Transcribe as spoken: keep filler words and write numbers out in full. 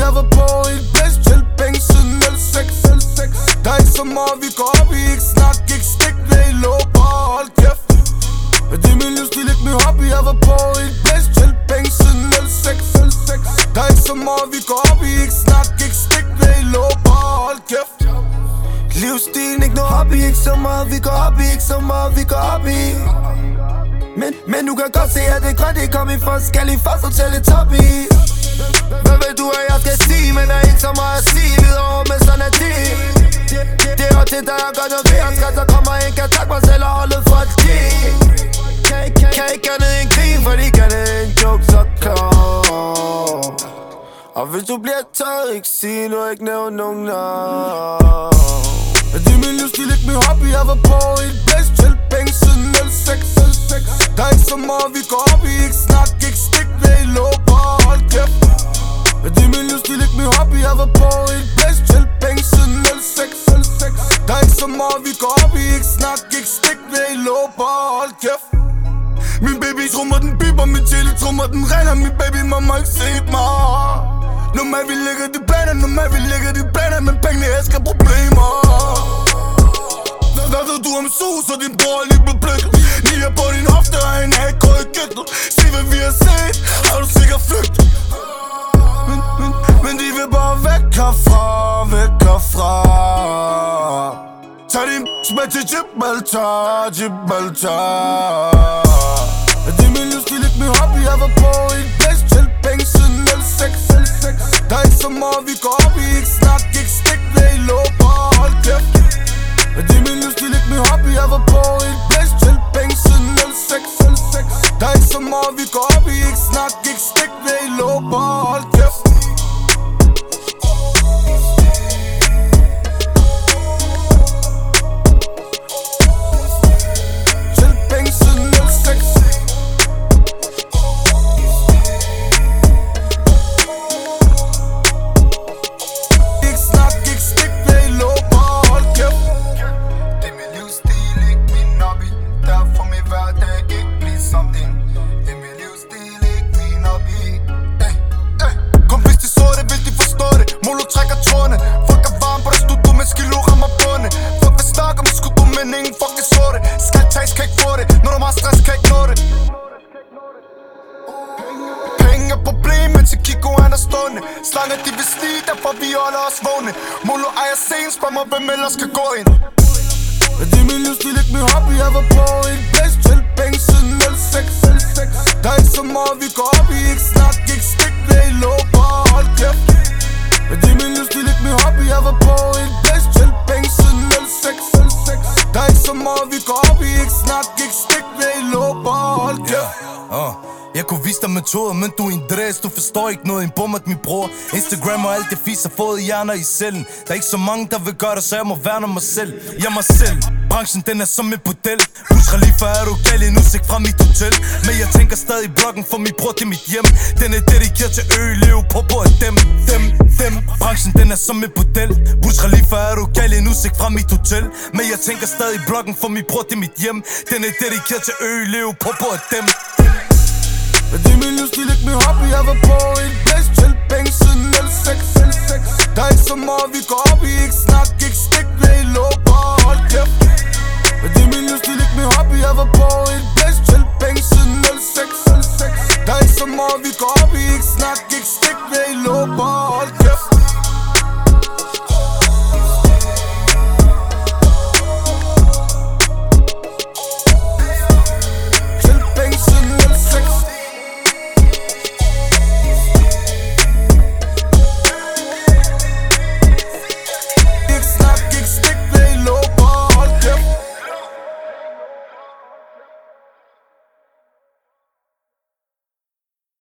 jeg var på et blæst til penge siden nul seks. Der er ikke så meget vi går op i, ikke snak, ikke stik, væg, lå, bare hold kæft. Det er min livsstil, ikke min hobby, jeg var på et blæst til penge siden nul seks. Der er ikke så meget vi går op i, ikke snak, ikke stik, væg, lå, bare hold kæft. Livsstilen, ikke noget hobby, ikke så meget vi går op i, ikke så meget vi går op i. Men, men du kan godt se, at det er grønt, det kom i forskellige faser til et top i. Hvad vil du, at jeg skal sige, men der er ikke så meget at sige, videre med sådan er det. Det er også til dig, jeg gør noget ved, jeg så kommer en, kan takke mig selv og holde for et kig. Kan ikke gøre det en krig, for de gør det en joke, så klar. Og hvis du bliver taget, ikke sige noget, ikke nævne nogen navn. Det er min livsstil, ikke min hobby, jeg var på et blæst til penge siden nul seks. Der er ikke så meget vi går op i, ikke snak, ikke stik, væg, lå, bare hold kæft. Det er min livsstil, ikke min hobby, jeg var på et blæst til penge siden nul seks. Der er ikke så meget vi går op i, ikke snak, ikke stik, væg, lå, bare hold kæft. Min baby trummer, den biber, min chili trummer, den regner, min baby mamma ikke set mig. Normalt vi lægger de planer, normalt vi lægger de planer, men pengene elsker problemer. Hvad ved du om sus, og din bror er lige blevet blikket? Nier på din hofte og en hag går i gættet. Se hvad vi har set, har du sikkert flygtet. Men, men, men de vil bare væk herfra, væk herfra. Tag din b***h med til Gibraltar, Gibraltar. Det er min livsstil, ikke min hobby, jeg var på et blæst til penge siden nul seks. Der er ikke så meget vi går op i, ikke snak, ikke stik, væg, lå, bare hold kæft. Det er min livsstil, ikke min hobby, jeg var på et blæst til penge siden nul seks. Der er ikke så meget vi går op i, ikke snak, ikke stik, væg, lå, bare hold kæft. Til penge siden nul seks. Ikke snak, ikke stik, væg, lå, bare hold kæft. Det er min livsstil, ikke min hobby. Derfor min hverdag ikke blive something. Det er min livsstil, ikke min hobby. Ey, ey. Kom hvis de så det, vil de forstå det. Molo trækker trådene. Fuck er varm på det studio, men skilo rammer båndet. Fuck vil snakke om skud, men ingen fuck er så det. Skal tages, kan ikke få det. Når du har stress, kan ikke nå det. Penge er problem, men til Kiko han er stående. Slanger de vil stige, derfor vi holder os vågne. Molo ejer scenen, spørg mig hvem ellers skal gå ind. Det er min livsstil, ikke min hobby, jeg var på et blæst til penge siden nul seks. Der er ikke så meget vi går op i, ikke snak, ikke stik, væg, lå, bare hold kæft. Det er min livsstil, ikke min hobby, jeg var på et blæst til penge siden nul seks. Der er ikke så meget vi går op i, ikke snak, ikke stik, væg, lå, bare hold kæft. Yeah, uh. Jeg kunne vise dig metoder, men du er en dræs. Du forstår ikke noget, en bummet min bror. Instagram og alt det fis har fået hjerner i cellen. Der er ikke så mange, der vil gøre det, så jeg må værne mig selv. Jeg mig selv, branchen den er som et bordel. Husk Khalifa, er du gal en udsigt fra mit hotel. Men jeg tænker stadig bloggen, for min bror det er mit hjem. Den er dedikeret til ø-lev, på på af dem, dem, dem. Branchen den er som et bordel. Husk Khalifa, er du gal en udsigt fra mit hotel. Men jeg tænker stadig bloggen, for min bror det er mit hjem. Den er dedikeret til ø-lev, på på af dem. Det er min livsstil, ikke min hobby, jeg var på et blæst til penge siden nul seks. Der er ikke så meget vi går op i, ikke snak, ikke stik, væg, lå, bare hold kæft. Det er min livsstil, ikke min hobby, jeg var på et blæst til penge siden nul seks. Der er ikke så meget vi går op i, ikke snak, ikke stik, væg, lå, bare